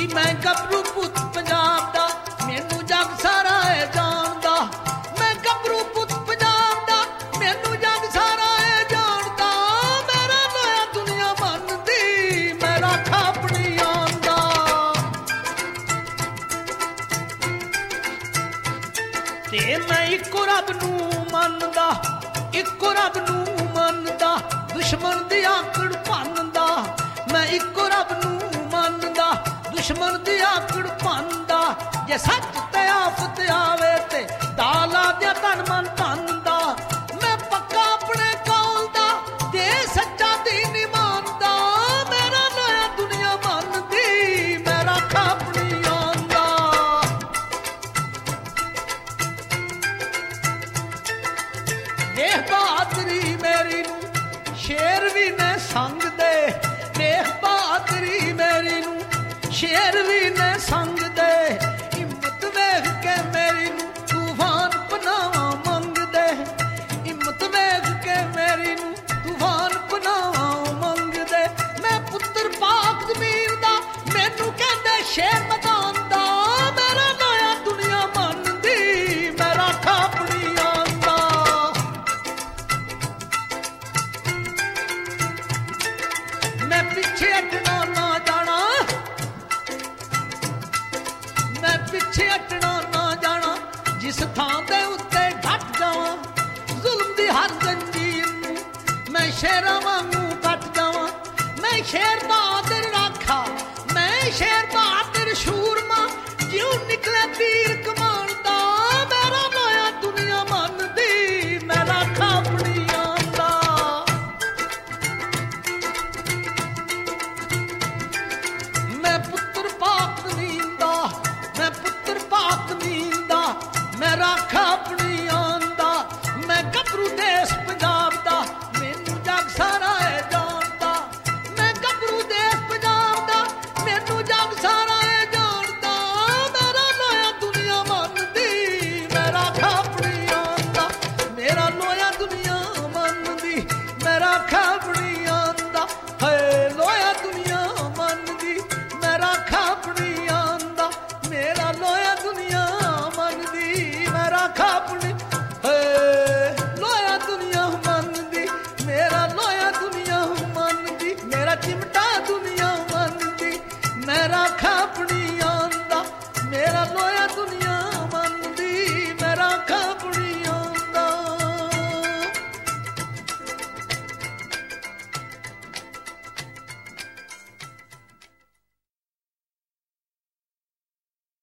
ਮੈਂ ਗੱਭਰੂ ਪੁੱਤ ਪੰਜਾਬ ਦਾ, ਮੈਨੂੰ ਜੱਗ ਸਾਰਾ ਏ ਜਾਣਦਾ। ਮੈਂ ਗੱਭਰੂ ਪੁੱਤ ਪੰਜਾਬ ਦਾ, ਮੈਨੂੰ ਜੱਗ ਸਾਰਾ ਏ ਜਾਣਦਾ। ਮੇਰਾ ਲੋਇਆ ਦੁਨੀਆ ਮੰਨਦੀ, ਮੈਂ ਰੱਖ ਆਪਣੀ ਆਨ ਦਾ। ਤੇ ਮੈਂ ਇੱਕੋ ਰੱਬ ਨੂੰ ਮੰਨਦਾ, ਇੱਕੋ ਰੱਬ ਨੂੰ ਮੰਨਦਾ, ਦੁਸ਼ਮਣ ਦੀ ਆਕੜ ਭੰਨਦਾ। ਮੈਂ ਇੱਕੋ ਰੱਬ ਨੂੰ ਮੰਨਦਾ, ਦੁਸ਼ਮਣ ਦੀ ਆਕੜ ਭੰਨਦਾ। ਜੇ ਸੱਚ ਤੇ ਆਫਤ ਆਵੇ ਤੇ ਦਾਲਾ ਦੇ ਧਨ ਮਨ ਭੰਨਦਾ। ਮੈਂ ਪੱਕਾ ਆਪਣੇ ਕੌਲ ਦਾ, ਤੇ ਸੱਚਾ ਦੀਨ ਮੰਨਦਾ। ਮੇਰਾ ਲੋਇਆ ਦੁਨੀਆ ਮੰਨਦੀ, ਮੈਂ ਰੱਖ ਆਪਣੀ ਆਨ ਦਾ। ਦੇਖ ਬਹਾਦਰੀ ਮੇਰੀ ਨੂੰ ਸ਼ੇਰ ਵੀ ਨੇ ਸੰਗ ਦੇ। ਦੇਖ ਬਹਾਦਰੀ ਮੇਰੀ ਨੂੰ ਸ਼ੇਰ ਵੀ ਨੇ ਸੰਗ ਦੇ। ਹਿੰਮਤ ਵੇਖ ਕੇ ਮੇਰੀ ਨੂੰ ਤੂਫਾਨ ਪਨਾਵਾਂ ਮੰਗਦੇ। ਹਿੰਮਤ ਵੇਖ ਕੇ ਮੇਰੀ ਨੂੰ ਤੂਫਾਨ ਪਨਾਵਾਂ ਮੰਗਦੇ। ਮੈਂ ਪੁੱਤਰ ਪਾਕ ਜ਼ਮੀਨ ਦਾ, ਮੈਨੂੰ ਕਹਿੰਦੇ ਸ਼ੇਰ ਮੈਦਾਨ ਦਾ। ਮੇਰਾ ਲੋਇਆ ਦੁਨੀਆ ਮੰਨਦੀ, ਮੈਂ ਰੱਖ ਆਪਣੀ ਆਨ ਦਾ। ਮੈਂ ਪਿੱਛੇ ਹਟਣਾ ਨਾ ਜਾਣਾ, ਮੈਂ ਪਿੱਛੇ ਹਟਣਾ ਨਾ ਜਾਣਾ। ਜਿਸ ਥਾਂ ਦੇ ਉੱਤੇ ਡਟ ਜਾਵਾਂ, ਜ਼ੁਲਮ ਦੀ ਹਰ ਜ਼ੰਜੀਰ ਨੂੰ ਮੈਂ ਸ਼ੇਰਾਂ ਵਾਂਗੂ ਕੱਟ ਜਾਵਾਂ। ਮੈਂ ਸ਼ੇਰ ਬਹਾਦਰ ਰਾਖਾ, ਮੈਂ ਸ਼ੇਰ ਬਹਾਦਰ ਸ਼ੂਰਮਾ। ਜਿਉਂ ਨਿਕਲੇ ਤੀਰ ਕਮਾਨ ਦਾ। ਮੇਰਾ ਲੋਇਆ ਦੁਨੀਆ ਮੰਨਦੀ, ਮੈਂ ਰੱਖ ਆਪਣੀ ਆਨ ਦਾ। ਮੈਂ ਪੁੱਤਰ ਪਾਕ ਜ਼ਮੀਨ ਦਾ, ਮੈਂ ਪੁੱਤਰ ਪਾਕ ਜ਼ਮੀਨ ਦਾ, ਮੈਂ ਰੱਖ ਆਪਣੀ ਆਨ ਦਾ। ਮੈਂ ਗੱਭਰੂ ਦੇਸ਼ ਪੰਜਾਬ ਦਾ, ਮੈਨੂੰ ਜੱਗ ਸਾਰਾ ਏ ਜਾਣਦਾ। ਮੈਂ ਗੱਭਰੂ ਦੇਸ਼ ਪੰਜਾਬ ਦਾ, ਮੈਨੂੰ ਜੱਗ ਸਾਰਾ ਏ ਜਾਣਦਾ। ਮੇਰਾ ਲੋਇਆ ਦੁਨੀਆ ਮੰਨਦੀ, ਮੈਂ ਰੱਖ ਆਪਣੀ ਆਨ ਦਾ। ਮੇਰਾ ਲੋਇਆ ਦੁਨੀਆ ਮੰਨਦੀ, ਮੈਂ ਰੱਖ ਆਪਣੀ ਆਨ ਦਾ। ਹਏ ਲੋਇਆ ਦੁਨੀਆ ਮੰਨਦੀ, ਮੈਂ ਰੱਖ ਆਪਣੀ ਆਨ ਦਾ। ਮੇਰਾ ਲੋਇਆ ਦੁਨੀਆ ਮੰਨਦੀ, ਮੈਂ ਰੱਖ ਆਪਣੀ। ਲੋਇਆ ਦੁਨੀਆ ਮੰਨਦੀ, ਮੇਰਾ ਲੋਇਆ ਦੁਨੀਆ ਮੰਨਦੀ। ਮੇਰਾ ਚਿਮਟਾ ਦੁਨੀਆ ਮੰਨਦੀ, ਮੈਂ ਰੱਖ